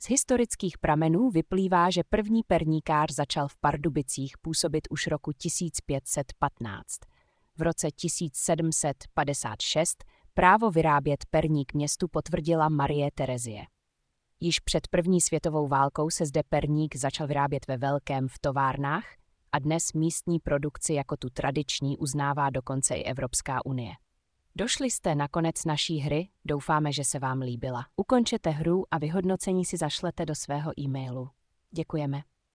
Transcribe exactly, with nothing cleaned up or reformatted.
Z historických pramenů vyplývá, že první perníkář začal v Pardubicích působit už roku tisíc pět set patnáct. V roce tisíc sedm set padesát šest právo vyrábět perník městu potvrdila Marie Terezie. Již před první světovou válkou se zde perník začal vyrábět ve velkém v továrnách a dnes místní produkci jako tu tradiční uznává dokonce i Evropská unie. Došli jste na konec naší hry, doufáme, že se vám líbila. Ukončete hru a vyhodnocení si zašlete do svého e-mailu. Děkujeme.